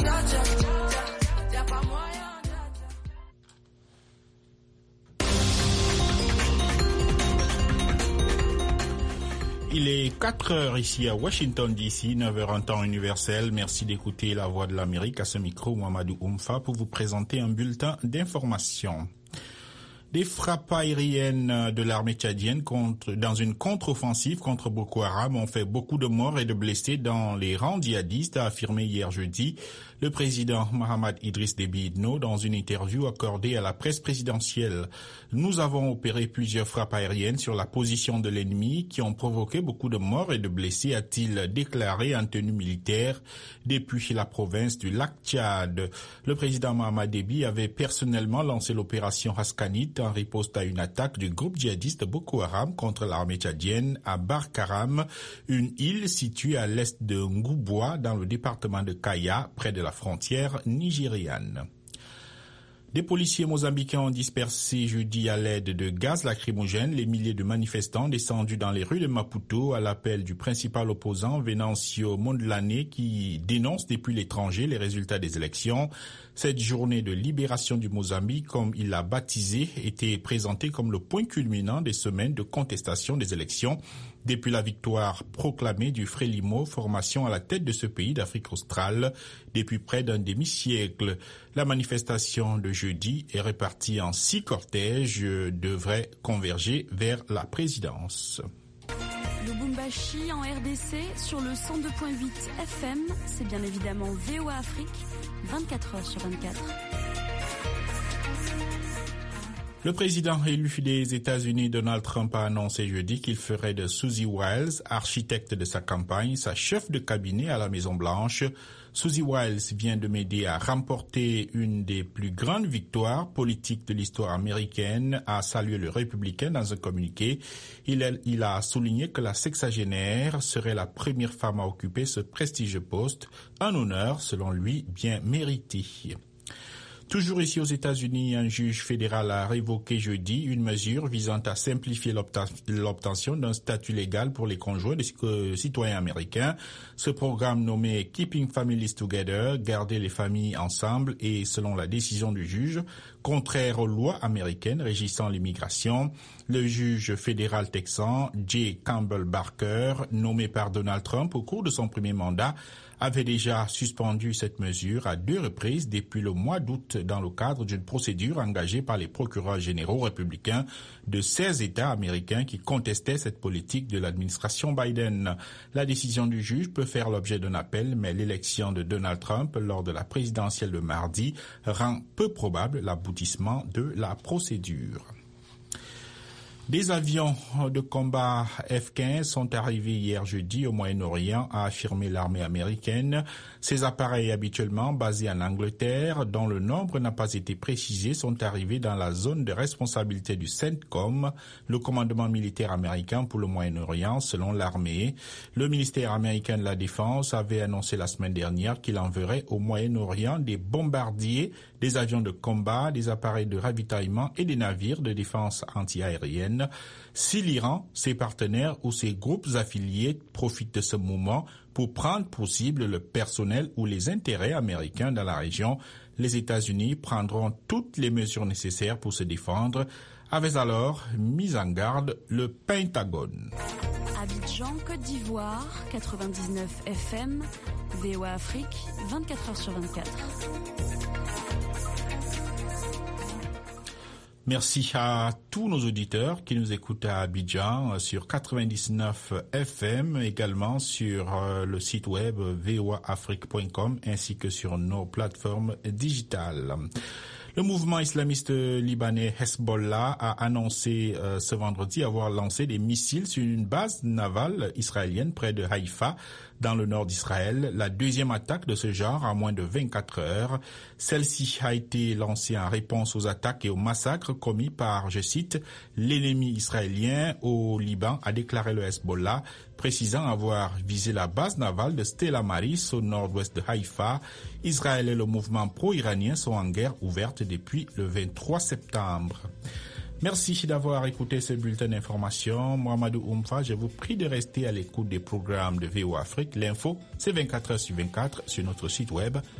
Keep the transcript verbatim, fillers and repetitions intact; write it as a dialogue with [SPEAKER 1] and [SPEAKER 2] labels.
[SPEAKER 1] Il est quatre heures ici à Washington D C, neuf heures en temps universel. Merci d'écouter La Voix de l'Amérique. À ce micro, Mamadou Oumfa pour vous présenter un bulletin d'information. Des frappes aériennes de l'armée tchadienne contre, dans une contre-offensive contre Boko Haram ont fait beaucoup de morts et de blessés dans les rangs djihadistes, a affirmé hier jeudi le président Mohamed Idriss Déby Itno dans une interview accordée à la presse présidentielle. Nous avons opéré plusieurs frappes aériennes sur la position de l'ennemi qui ont provoqué beaucoup de morts et de blessés, a-t-il déclaré en tenue militaire depuis la province du lac Tchad. Le président Mohamed Déby avait personnellement lancé l'opération Haskanit en riposte à une attaque du groupe djihadiste Boko Haram contre l'armée tchadienne à Barkaram, une île située à l'est de Ngouboua dans le département de Kaya, près de la frontière nigériane. Des policiers mozambicains ont dispersé jeudi à l'aide de gaz lacrymogène les milliers de manifestants descendus dans les rues de Maputo à l'appel du principal opposant Venancio Mondlane qui dénonce depuis l'étranger les résultats des élections. Cette journée de libération du Mozambique, comme il l'a baptisé, était présentée comme le point culminant des semaines de contestation des élections depuis la victoire proclamée du Frélimo, formation à la tête de ce pays d'Afrique australe depuis près d'un demi-siècle. La manifestation de jeudi est répartie en six cortèges, devrait converger vers la présidence.
[SPEAKER 2] Lubumbashi en R D C sur le cent deux virgule huit F M, c'est bien évidemment V O A Afrique, vingt-quatre heures sur vingt-quatre.
[SPEAKER 1] Le président élu des États-Unis, Donald Trump, a annoncé jeudi qu'il ferait de Susie Wiles, architecte de sa campagne, sa chef de cabinet à la Maison-Blanche. Susie Wiles vient de m'aider à remporter une des plus grandes victoires politiques de l'histoire américaine, a salué le républicain dans un communiqué. Il a, il a souligné que la sexagénaire serait la première femme à occuper ce prestigieux poste, un honneur, selon lui, bien mérité. Toujours ici aux États-Unis, un juge fédéral a révoqué jeudi une mesure visant à simplifier l'obtention d'un statut légal pour les conjoints des citoyens américains. Ce programme nommé Keeping Families Together, garder les familles ensemble, est, selon la décision du juge, contraire aux lois américaines régissant l'immigration. Le juge fédéral texan J. Campbell Barker, nommé par Donald Trump au cours de son premier mandat, avait déjà suspendu cette mesure à deux reprises depuis le mois d'août dans le cadre d'une procédure engagée par les procureurs généraux républicains de seize États américains qui contestaient cette politique de l'administration Biden. La décision du juge peut faire l'objet d'un appel, mais l'élection de Donald Trump lors de la présidentielle de mardi rend peu probable l'aboutissement de la procédure. Des avions de combat F quinze sont arrivés hier jeudi au Moyen-Orient, a affirmé l'armée américaine. Ces appareils habituellement basés en Angleterre, dont le nombre n'a pas été précisé, sont arrivés dans la zone de responsabilité du CENTCOM, le commandement militaire américain pour le Moyen-Orient, selon l'armée. Le ministère américain de la Défense avait annoncé la semaine dernière qu'il enverrait au Moyen-Orient des bombardiers, des avions de combat, des appareils de ravitaillement et des navires de défense anti-aérienne. Si l'Iran, ses partenaires ou ses groupes affiliés profitent de ce moment pour prendre pour cible le personnel ou les intérêts américains dans la région, les États-Unis prendront toutes les mesures nécessaires pour se défendre, avait alors mis en garde le Pentagone.
[SPEAKER 2] Abidjan, Côte d'Ivoire, quatre-vingt-dix-neuf F M, V O A Afrique, vingt-quatre heures sur vingt-quatre.
[SPEAKER 1] Merci à tous nos auditeurs qui nous écoutent à Abidjan sur quatre-vingt-dix-neuf F M, également sur le site web v o a afrique point com ainsi que sur nos plateformes digitales. Le mouvement islamiste libanais Hezbollah a annoncé euh, ce vendredi avoir lancé des missiles sur une base navale israélienne près de Haïfa, dans le nord d'Israël, la deuxième attaque de ce genre en moins de vingt-quatre heures. Celle-ci a été lancée en réponse aux attaques et aux massacres commis par, je cite, l'ennemi israélien au Liban, a déclaré le Hezbollah, précisant avoir visé la base navale de Stella Maris au nord-ouest de Haïfa. Israël et le mouvement pro-iranien sont en guerre ouverte depuis le vingt-trois septembre. Merci d'avoir écouté ce bulletin d'information. Mohamedou Oumfa, je vous prie de rester à l'écoute des programmes de V O A Afrique. L'info, c'est vingt-quatre heures sur vingt-quatre sur notre site web